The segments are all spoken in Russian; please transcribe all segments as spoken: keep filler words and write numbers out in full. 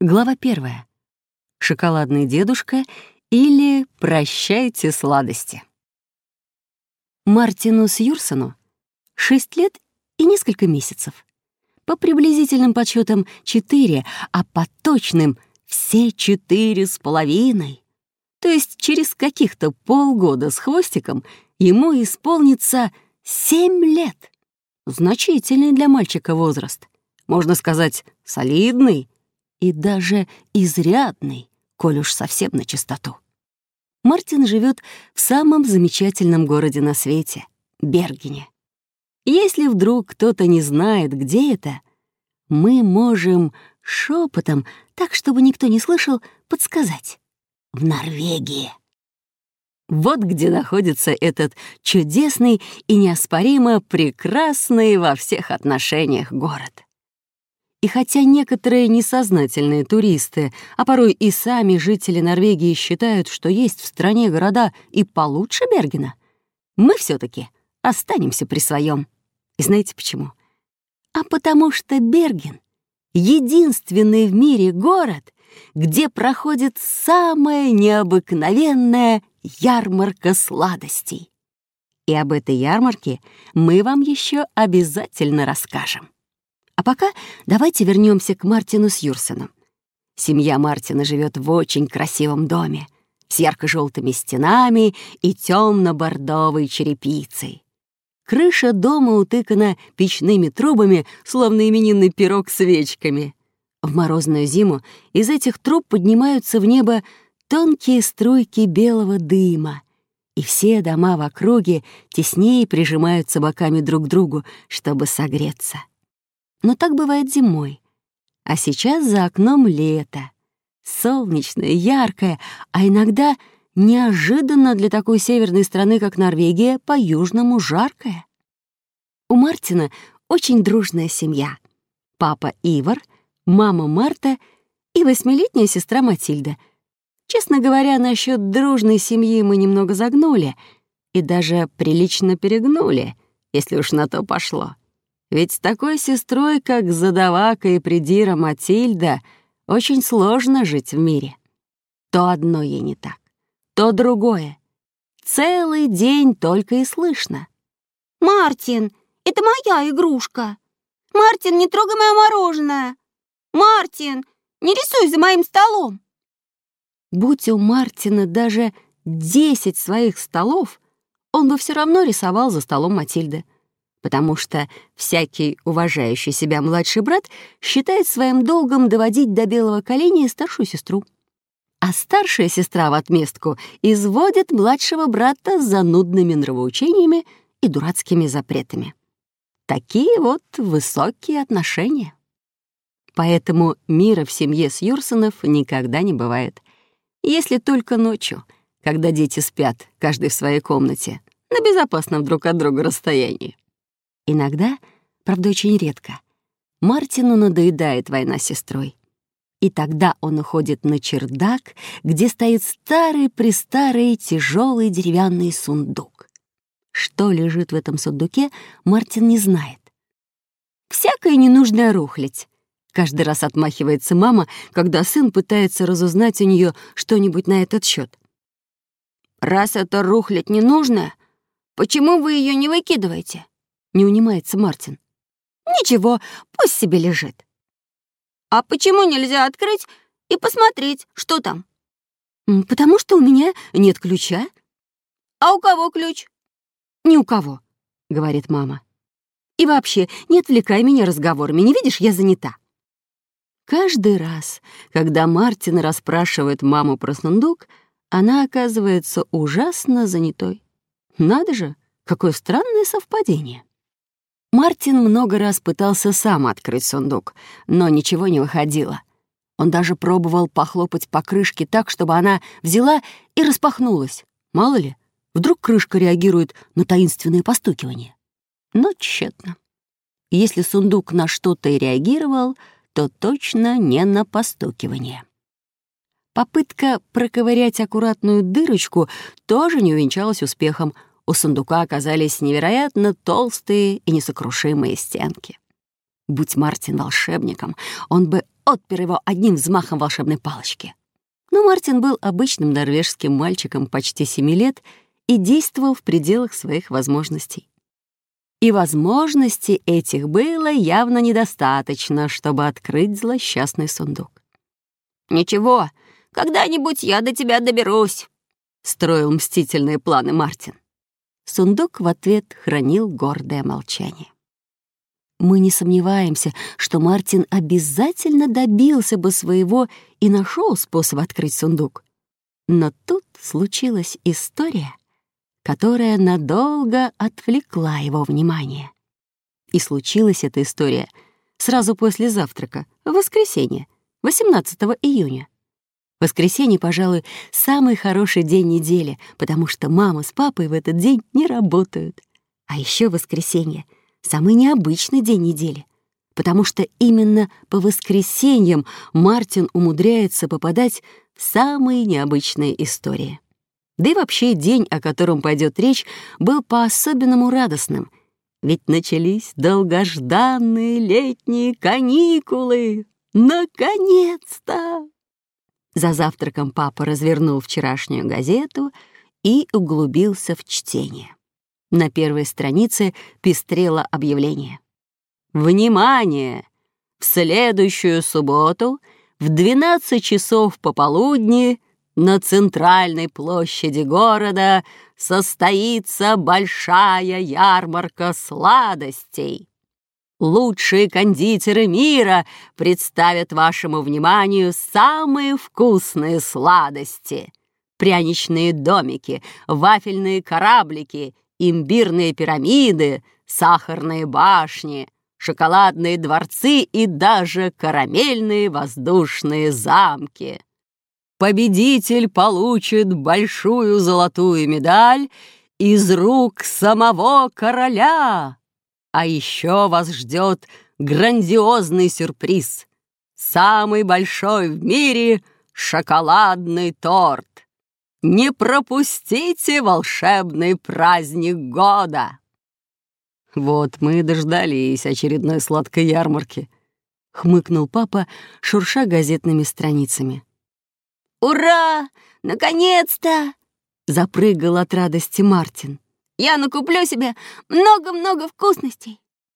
Глава первая. Шоколадный дедушка или «Прощайте сладости». Мартину Сьюрсону шесть лет и несколько месяцев. По приблизительным подсчетам четыре, а по точным все четыре с половиной. То есть через каких-то полгода с хвостиком ему исполнится семь лет. Значительный для мальчика возраст. Можно сказать, солидный и даже изрядный, коль уж совсем начистоту. Мартин живет в самом замечательном городе на свете — Бергене. Если вдруг кто-то не знает, где это, мы можем шепотом, так чтобы никто не слышал, подсказать. В Норвегии. Вот где находится этот чудесный и неоспоримо прекрасный во всех отношениях город. И хотя некоторые несознательные туристы, а порой и сами жители Норвегии считают, что есть в стране города и получше Бергена, мы все-таки останемся при своем. И знаете почему? А потому что Берген — единственный в мире город, где проходит самая необыкновенная ярмарка сладостей. И об этой ярмарке мы вам еще обязательно расскажем. А пока давайте вернемся к Мартину Сьюрсону. Семья Мартина живет в очень красивом доме с ярко-желтыми стенами и темно-бордовой черепицей. Крыша дома утыкана печными трубами, словно именинный пирог с свечками. В морозную зиму из этих труб поднимаются в небо тонкие струйки белого дыма, и все дома в округе теснее прижимаются боками друг к другу, чтобы согреться. Но так бывает зимой. А сейчас за окном лето. Солнечное, яркое, а иногда неожиданно для такой северной страны, как Норвегия, по-южному жаркое. У Мартина очень дружная семья. Папа Ивар, мама Марта и восьмилетняя сестра Матильда. Честно говоря, насчет дружной семьи мы немного загнули и даже прилично перегнули, если уж на то пошло. Ведь с такой сестрой, как задавака и придира Матильда, очень сложно жить в мире. То одно ей не так, то другое. Целый день только и слышно. «Мартин, это моя игрушка! Мартин, не трогай мое мороженое! Мартин, не рисуй за моим столом!» Будь у Мартина даже десять своих столов, он бы все равно рисовал за столом Матильды, потому что всякий уважающий себя младший брат считает своим долгом доводить до белого коленя старшую сестру. А старшая сестра в отместку изводит младшего брата с занудными нравоучениями и дурацкими запретами. Такие вот высокие отношения. Поэтому мира в семье Сьюрсонов никогда не бывает. Если только ночью, когда дети спят, каждый в своей комнате, на безопасном друг от друга расстоянии. Иногда, правда очень редко, Мартину надоедает война с сестрой. И тогда он уходит на чердак, где стоит старый-престарый тяжелый деревянный сундук. Что лежит в этом сундуке, Мартин не знает. «Всякая ненужная рухлядь», — каждый раз отмахивается мама, когда сын пытается разузнать у нее что-нибудь на этот счет. «Раз эта рухлядь ненужная, почему вы ее не выкидываете?» — не унимается Мартин. «Ничего, пусть себе лежит». «А почему нельзя открыть и посмотреть, что там?» «Потому что у меня нет ключа». «А у кого ключ?» «Ни у кого», — говорит мама. «И вообще, не отвлекай меня разговорами, не видишь, я занята». Каждый раз, когда Мартин расспрашивает маму про сундук, она оказывается ужасно занятой. Надо же, какое странное совпадение. Мартин много раз пытался сам открыть сундук, но ничего не выходило. Он даже пробовал похлопать по крышке так, чтобы она взяла и распахнулась. Мало ли, вдруг крышка реагирует на таинственное постукивание. Но тщетно. Если сундук на что-то и реагировал, то точно не на постукивание. Попытка проковырять аккуратную дырочку тоже не увенчалась успехом. У сундука оказались невероятно толстые и несокрушимые стенки. Будь Мартин волшебником, он бы отпер его одним взмахом волшебной палочки. Но Мартин был обычным норвежским мальчиком почти семи лет и действовал в пределах своих возможностей. И возможностей этих было явно недостаточно, чтобы открыть злосчастный сундук. «Ничего, когда-нибудь я до тебя доберусь», — строил мстительные планы Мартин. Сундук в ответ хранил гордое молчание. Мы не сомневаемся, что Мартин обязательно добился бы своего и нашел способ открыть сундук. Но тут случилась история, которая надолго отвлекла его внимание. И случилась эта история сразу после завтрака, в воскресенье, восемнадцатого июня. Воскресенье, пожалуй, самый хороший день недели, потому что мама с папой в этот день не работают. А еще воскресенье — самый необычный день недели, потому что именно по воскресеньям Мартин умудряется попадать в самые необычные истории. Да и вообще день, о котором пойдет речь, был по-особенному радостным, ведь начались долгожданные летние каникулы. Наконец-то! За завтраком папа развернул вчерашнюю газету и углубился в чтение. На первой странице пестрело объявление. «Внимание! В следующую субботу в двенадцать часов пополудни на центральной площади города состоится большая ярмарка сладостей. Лучшие кондитеры мира представят вашему вниманию самые вкусные сладости. Пряничные домики, вафельные кораблики, имбирные пирамиды, сахарные башни, шоколадные дворцы и даже карамельные воздушные замки. Победитель получит большую золотую медаль из рук самого короля. А еще вас ждет грандиозный сюрприз. Самый большой в мире шоколадный торт. Не пропустите волшебный праздник года!» «Вот мы и дождались очередной сладкой ярмарки», — хмыкнул папа, шурша газетными страницами. «Ура! Наконец-то!» — запрыгал от радости Мартин. «Я накуплю себе много-много вкусностей».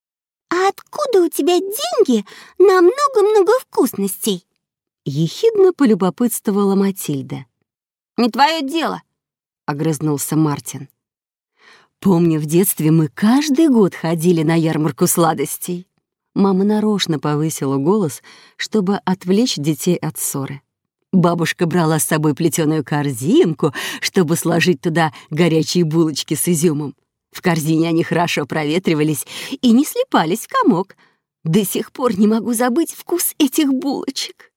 «А откуда у тебя деньги на много-много вкусностей?» — ехидно полюбопытствовала Матильда. «Не твое дело», — огрызнулся Мартин. «Помню, в детстве мы каждый год ходили на ярмарку сладостей». Мама нарочно повысила голос, чтобы отвлечь детей от ссоры. Бабушка брала с собой плетеную корзинку, чтобы сложить туда горячие булочки с изюмом. В корзине они хорошо проветривались и не слипались в комок. До сих пор не могу забыть вкус этих булочек.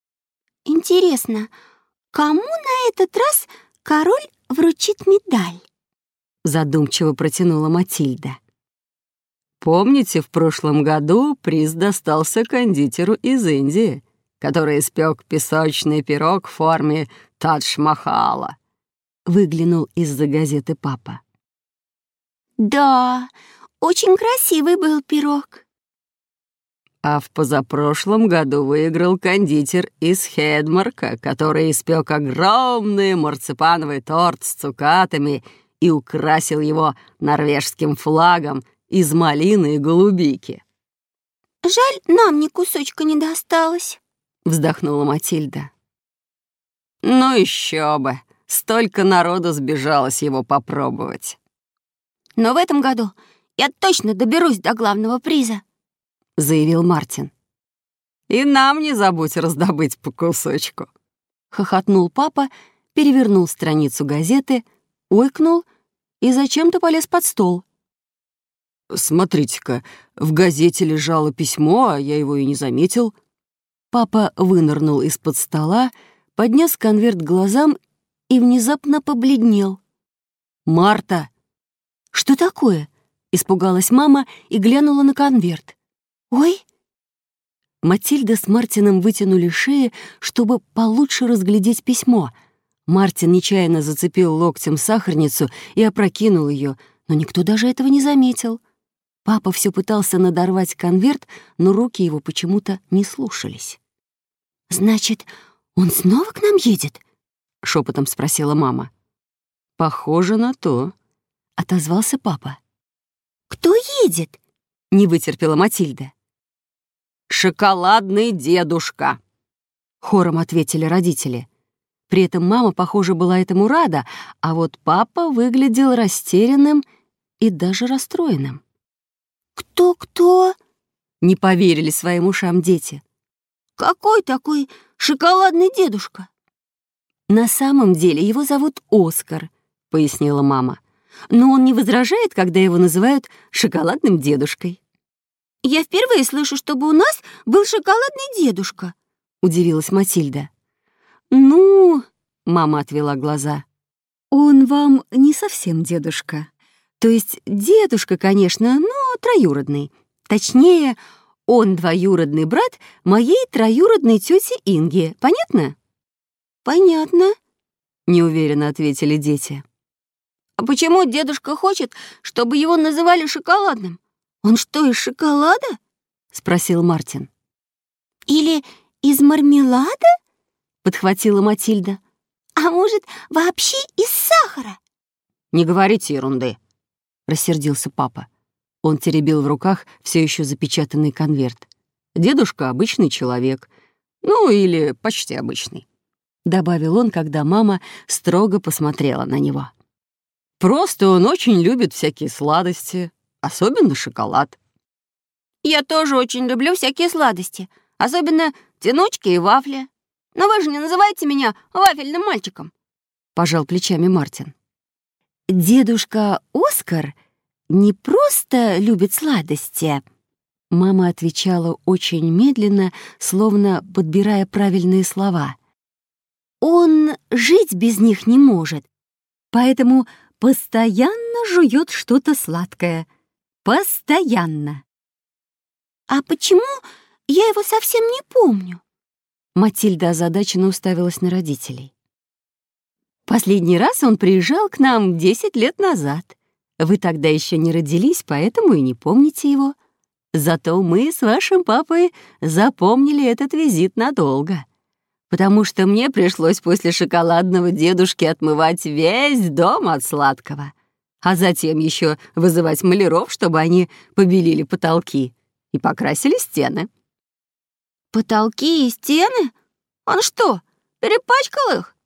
«Интересно, кому на этот раз король вручит медаль?» Задумчиво протянула Матильда. «Помните, в прошлом году приз достался кондитеру из Индии, который испек песочный пирог в форме Тадж-Махала?» Выглянул из-за газеты папа. «Да, очень красивый был пирог». А в позапрошлом году выиграл кондитер из Хедмарка, который испек огромный марципановый торт с цукатами и украсил его норвежским флагом из малины и голубики. «Жаль, нам ни кусочка не досталось», — вздохнула Матильда. «Ну еще бы! Столько народу сбежалось его попробовать». «Но в этом году я точно доберусь до главного приза», — заявил Мартин. «И нам не забудь раздобыть по кусочку», — хохотнул папа, перевернул страницу газеты, ойкнул и зачем-то полез под стол. «Смотрите-ка, в газете лежало письмо, а я его и не заметил». Папа вынырнул из-под стола, поднес конверт к глазам и внезапно побледнел. «Марта!» «Что такое?» — испугалась мама и глянула на конверт. «Ой!» Матильда с Мартином вытянули шеи, чтобы получше разглядеть письмо. Мартин нечаянно зацепил локтем сахарницу и опрокинул ее, но никто даже этого не заметил. Папа все пытался надорвать конверт, но руки его почему-то не слушались. «Значит, он снова к нам едет?» — шепотом спросила мама. «Похоже на то», — отозвался папа. «Кто едет?» — не вытерпела Матильда. «Шоколадный дедушка», — хором ответили родители. При этом мама, похоже, была этому рада, а вот папа выглядел растерянным и даже расстроенным. «Кто-кто?» — не поверили своим ушам дети. «Какой такой шоколадный дедушка?» «На самом деле его зовут Оскар», — пояснила мама. «Но он не возражает, когда его называют шоколадным дедушкой». «Я впервые слышу, чтобы у нас был шоколадный дедушка», — удивилась Матильда. «Ну...» — мама отвела глаза. «Он вам не совсем дедушка. То есть дедушка, конечно, но троюродный. Точнее, он двоюродный брат моей троюродной тети Инги. Понятно?» «Понятно», — неуверенно ответили дети. «А почему дедушка хочет, чтобы его называли шоколадным? Он что, из шоколада?» — спросил Мартин. «Или из мармелада?» — подхватила Матильда. «А может, вообще из сахара?» «Не говорите ерунды», — рассердился папа. Он теребил в руках все еще запечатанный конверт. «Дедушка — обычный человек. Ну, или почти обычный», — добавил он, когда мама строго посмотрела на него. «Просто он очень любит всякие сладости, особенно шоколад». «Я тоже очень люблю всякие сладости, особенно тянучки и вафли. Но вы же не называете меня вафельным мальчиком», — пожал плечами Мартин. «Дедушка Оскар не просто любит сладости», — мама отвечала очень медленно, словно подбирая правильные слова. «Он жить без них не может, поэтому постоянно жует что-то сладкое. Постоянно». «А почему я его совсем не помню?» Матильда озадаченно уставилась на родителей. «Последний раз он приезжал к нам десять лет назад. Вы тогда еще не родились, поэтому и не помните его. Зато мы с вашим папой запомнили этот визит надолго, потому что мне пришлось после шоколадного дедушки отмывать весь дом от сладкого, а затем еще вызывать маляров, чтобы они побелили потолки и покрасили стены». «Потолки и стены? Он что, перепачкал их?»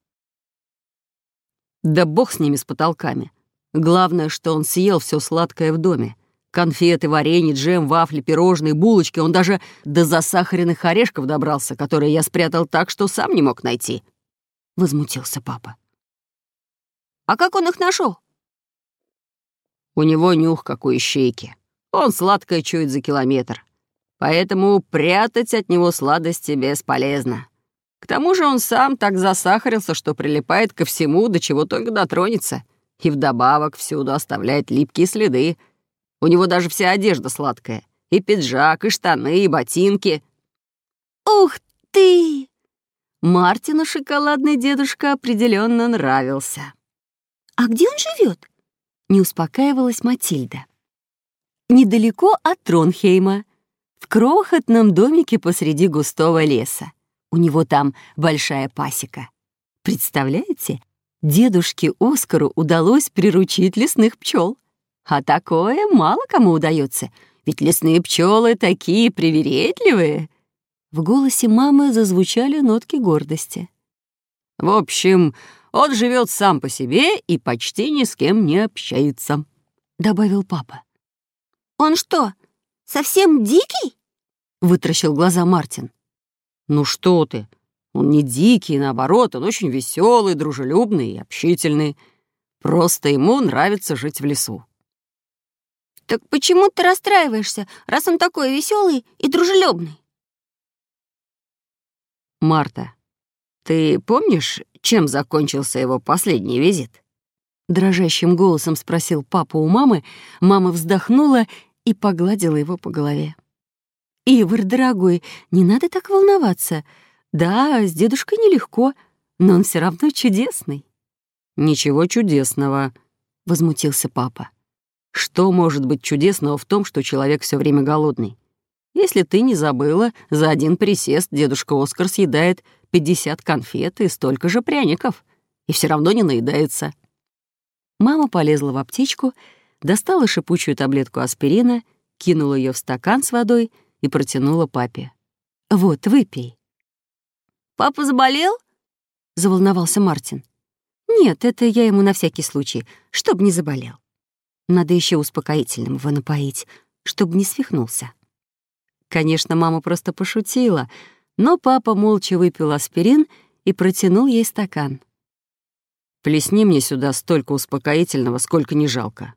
«Да бог с ними, с потолками. Главное, что он съел все сладкое в доме. Конфеты, варенье, джем, вафли, пирожные, булочки. Он даже до засахаренных орешков добрался, которые я спрятал так, что сам не мог найти», — возмутился папа. «А как он их нашел?» «У него нюх, как у ищейки. Он сладкое чует за километр. Поэтому прятать от него сладости бесполезно. К тому же он сам так засахарился, что прилипает ко всему, до чего только дотронется, и вдобавок всюду оставляет липкие следы. У него даже вся одежда сладкая. И пиджак, и штаны, и ботинки». «Ух ты!» Мартину шоколадный дедушка определенно нравился. «А где он живет?» — не успокаивалась Матильда. «Недалеко от Тронхейма, в крохотном домике посреди густого леса. У него там большая пасека. Представляете, дедушке Оскару удалось приручить лесных пчел. А такое мало кому удается, ведь лесные пчелы такие привередливые». В голосе мамы зазвучали нотки гордости. «В общем, он живет сам по себе и почти ни с кем не общается», — добавил папа. «Он что, совсем дикий?» — вытращил глаза Мартин. «Ну что ты, он не дикий, наоборот, он очень веселый, дружелюбный и общительный. Просто ему нравится жить в лесу». «Так почему ты расстраиваешься, раз он такой веселый и дружелюбный?» «Марта, ты помнишь, чем закончился его последний визит?» Дрожащим голосом спросил папа у мамы. Мама вздохнула и погладила его по голове. «Ивар, дорогой, не надо так волноваться. Да, с дедушкой нелегко, но он все равно чудесный». «Ничего чудесного», — возмутился папа. «Что может быть чудесного в том, что человек все время голодный? Если ты не забыла, за один присест дедушка Оскар съедает пятьдесят конфет и столько же пряников, и все равно не наедается». Мама полезла в аптечку, достала шипучую таблетку аспирина, кинула ее в стакан с водой и протянула папе. «Вот, выпей». «Папа заболел?» — заволновался Мартин. «Нет, это я ему на всякий случай, чтоб не заболел. Надо еще успокоительным его напоить, чтобы не свихнулся». Конечно, мама просто пошутила, но папа молча выпил аспирин и протянул ей стакан. «Плесни мне сюда столько успокоительного, сколько не жалко».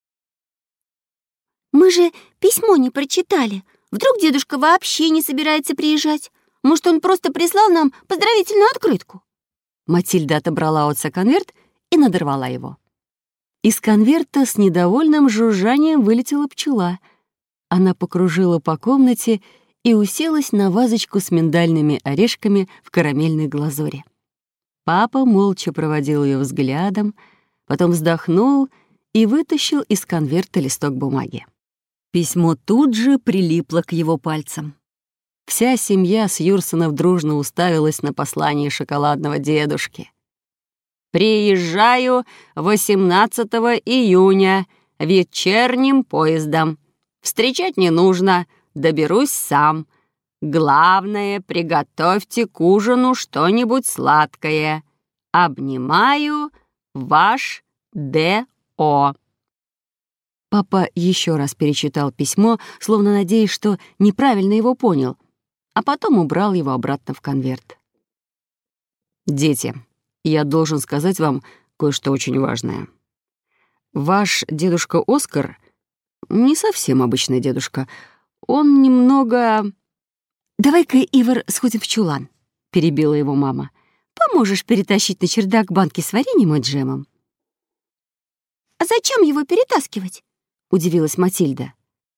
«Мы же письмо не прочитали. Вдруг дедушка вообще не собирается приезжать? Может, он просто прислал нам поздравительную открытку?» Матильда отобрала у отца конверт и надорвала его. Из конверта с недовольным жужжанием вылетела пчела. Она покружила по комнате и уселась на вазочку с миндальными орешками в карамельной глазури. Папа молча проводил ее взглядом, потом вздохнул и вытащил из конверта листок бумаги. Письмо тут же прилипло к его пальцам. Вся семья Сьюрсонов дружно уставилась на послание шоколадного дедушки. «Приезжаю восемнадцатого июня вечерним поездом. Встречать не нужно, доберусь сам. Главное, приготовьте к ужину что-нибудь сладкое. Обнимаю, ваш Д О». Папа еще раз перечитал письмо, словно надеясь, что неправильно его понял, а потом убрал его обратно в конверт. «Дети, я должен сказать вам кое-что очень важное. Ваш дедушка Оскар не совсем обычный дедушка. Он немного...» «Давай-ка, Ивар, сходим в чулан», — перебила его мама. «Поможешь перетащить на чердак банки с вареньем и джемом». «А зачем его перетаскивать?» — удивилась Матильда.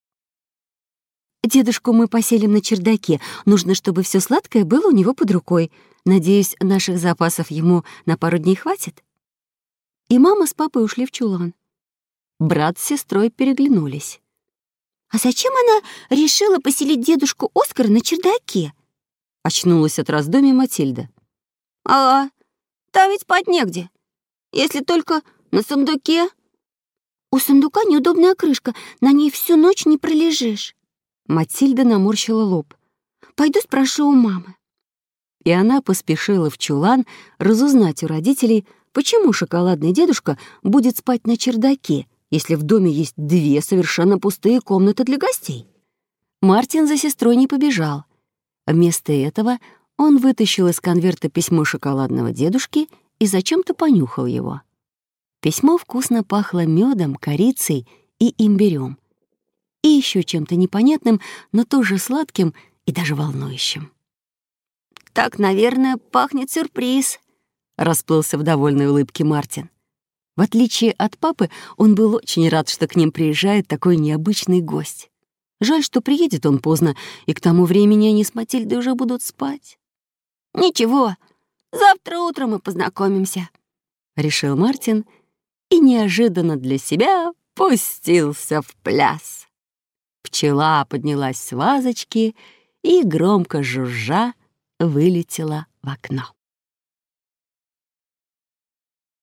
«Дедушку мы поселим на чердаке. Нужно, чтобы все сладкое было у него под рукой. Надеюсь, наших запасов ему на пару дней хватит». И мама с папой ушли в чулан. Брат с сестрой переглянулись. «А зачем она решила поселить дедушку Оскара на чердаке?» — очнулась от раздумий Матильда. «Ага, там ведь спать негде. Если только на сундуке». «У сундука неудобная крышка, на ней всю ночь не пролежишь». Матильда наморщила лоб. «Пойду спрошу у мамы». И она поспешила в чулан разузнать у родителей, почему шоколадный дедушка будет спать на чердаке, если в доме есть две совершенно пустые комнаты для гостей. Мартин за сестрой не побежал. Вместо этого он вытащил из конверта письмо шоколадного дедушки и зачем-то понюхал его. Письмо вкусно пахло медом, корицей и имбирем. И еще чем-то непонятным, но тоже сладким и даже волнующим. «Так, наверное, пахнет сюрприз», — расплылся в довольной улыбке Мартин. В отличие от папы, он был очень рад, что к ним приезжает такой необычный гость. Жаль, что приедет он поздно, и к тому времени они с Матильдой уже будут спать. «Ничего, завтра утром мы познакомимся», — решил Мартин и неожиданно для себя пустился в пляс. Пчела поднялась с вазочки и, громко жужжа, вылетела в окно.